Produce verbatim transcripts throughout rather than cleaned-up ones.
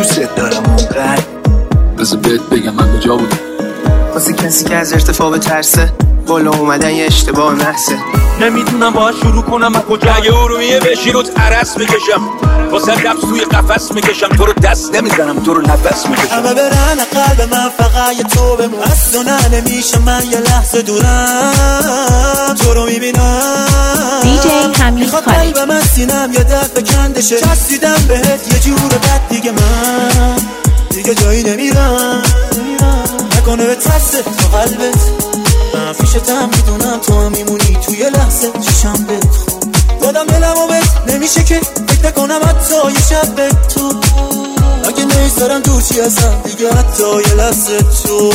دوست دارم اونقدر. بذار بهت بگم من کجا بودم. واسه کسی که از ارتفاع بترسه بالا اومدن یه اشتباه محضه. نمیدونم باید شروع کنم از کجا. اگه ارومیه بشی رو عرس میکشم، واسه رفت توی قفس میکشم، تو رو دست نمیزنم تو رو نفس میکشم. همه برن قلب من فقط یه تو بمون، از تو نه نمیشه من یه لحظه دورم، تو رو میبینم دی جی حمید میخواد خالد. قلب من سینم یه دفعه کندشه، چسبیدم بهت یه جور بد دیگه من دیگه جایی نمیرم، نکنه به ترسه تو قلبت من فیشتم میدونم تو هم میمونی توی لحظه چشم بهت دادم دلم و بهت نمیشه که فکر نکنم حتی یه شب به تو، اگه نیستارم دور چی هستم دیگه حتی یه لحظه تو.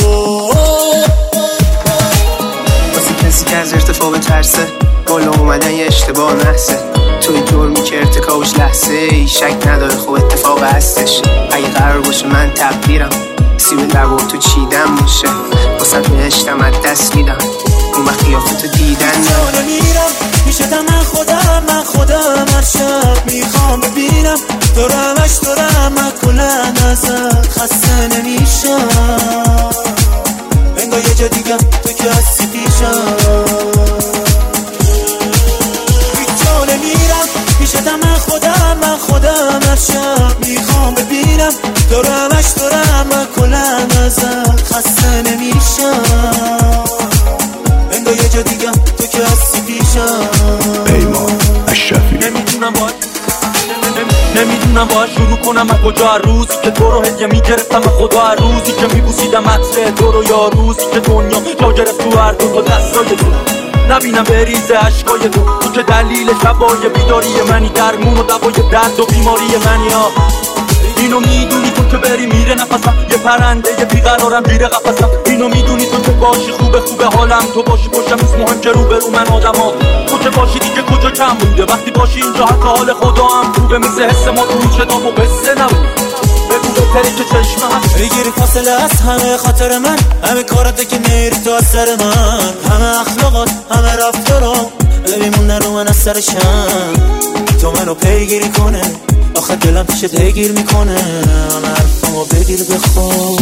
واسه کسی که از ارتفاع بترسه بالا اومدن یه اشتباه محضه. تو این جرمی که ارتکابش لحظه ای شک نداره خب اتفاق هستش. اگه قرار باشه من تقدیرم سیب لبو تو چیدم میشه، واسه بهشتم از دست میدم اون وقت قیافتو دیدن جانه میرم میشدم من خودم من خودم هر شب میخوام ببینم تو رو همش دارم من کلن ازت خسته نمیشم، انگار یه جا دیگم تو که هستی پیشم. جانه میرم میشدم من خودم من خودم هر شب میخوام ببینم تو رو همش دارم من کلن ازت خسته نمیشم، انگار یه جا دیگم تو که هستی پیشم. پیمان اشرفی. نمیدونم باید نمیدونم باید شروع کنم از کجا، روزی که تو رو هدیه میگرفتم خدا، روزی که میبوسیدم عطر تو رو، یا روزی که دنیا جا گرفت تو هر دو تا دستای تو، نبینم بریزه عشقای تو، تو که دلیل شبای بیداری منی، درمون و دوای درد و بیماری منی ها. اینو میدونی تو که بری میره نفسم، یه پرنده یه بیقرارم بیره قفسم. اینو میدونی تو که باشی خوبه خوبه حالم، تو باشی پشتم نیست مهم که رو برو من آدم ها. تو که باشی دیگه کجا کم بوده، وقتی باشی اینجا حتی حال خدا هم خوبه، مثل حس ما تو این شدام و قصه نبود. بگو بهتری که چشمه هست بگیری فاصله از همه خاطر من، همه کارات که میری تو از سر من، همه اخلاقات همه رفتارات بمیمونه رو من از سرشم، تو منو پیگیری کنه آخه دلم پیش دگیر میکنه، همه حرفمو بگیر بخواب.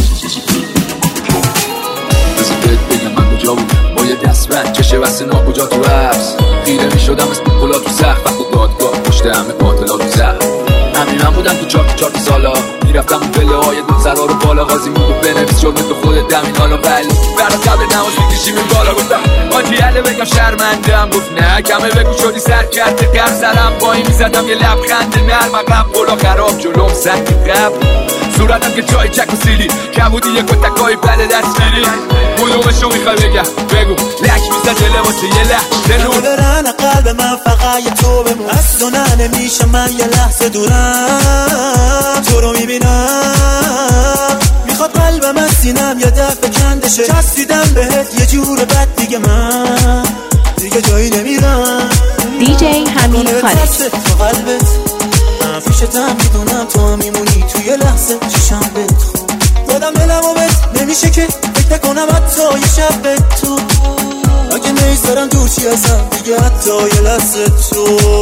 بذار بهت بگم من کجا بودم، با یه دست بند چشه واسه ناکجا تو عرض خیره میشدم اسم کلا تو سخت، وقت و دادگاه پشت همه باطلا تو زهر. همین من بودم تو چار تو چار تو سالا، میرفتم اون پله های دو سرا رو بالا، قاضی میگو بنویس جرم تو خودت دمین حالا، ولی برا قبل نماز میکشیم این بالا. گفتم آجی عله بگم شرمندم، گفت نه کمه بگو شدی سر کرده قرم، سرم پایی میزدم یه لبخند نرم عقب بالا خراب جلوم سنگ قبل، صورتم که جای چک و سیلی کبودی یه کتکای بله دست میری، کدومشو میخوای بگم بگو لک میزد جله واسه یه لحظه رو برن قلب من فقط یه تو بمون، از تو نه نمیشه من یه لحظه دورم، تو رو میبینم میخواد قلب من سینم یه دفعه کندشه، چسبیدم بهت یه جور بد دیگه من دیگه جایی نمیرم. دی جی حمید خالد. تو قلبت من فیشتم میدونم تو هم میمونی توی لحظه چشم بهت دادم دلم و بهت نمیشه که فکر نکنم حتی یه شب به تو، اگه نیستارم دور چی هستم دیگه حتی یه لحظه تو.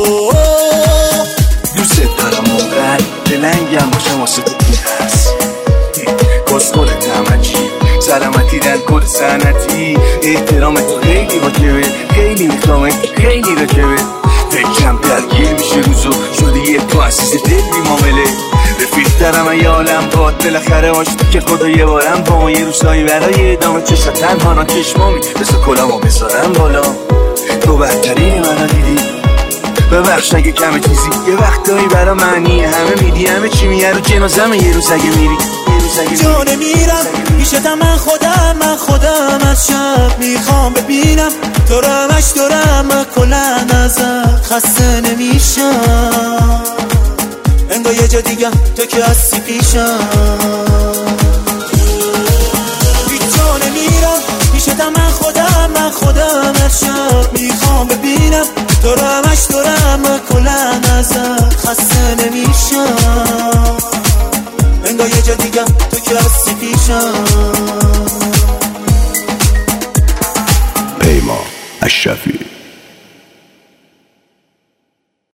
دوست دارم اونقدر دلنگم باشم واسه تو این هست، کسکلت همه چی سلامتی در کل سنتی، احترام تو خیلی واجبه خیلی میخوامه خیلی راجبه، فکرم درگیر میشه روزو شده یه تو عزیز دل بی معامله، رفیق دارم ای عالم باد بالاخره باشد که خدا یه بارم با ما یه روزایی برای ادامه چشم تنها چشمامی بسا کلامو بذارم بالا، تو بهترین منو دیدی ببخش اگه کمه چیزی یه وقتایی برا معنی همه میدی، همه چی میگه رو جنازم یه روز اگه میری جانه میرم میشدم من خودم من خودم از شب میخوام ببینم تو رو همش دارم من کلن ازت خسته نمیشم، انگار یه جا دیگم تو که هستی پیشم. جانه میرم میشدم من خودم من خودم از شب میخوام ببینم تو رو همش دارم من کلن ازت خسته نمیشم، انگار یه جا دیگم تو که هستی پیشم.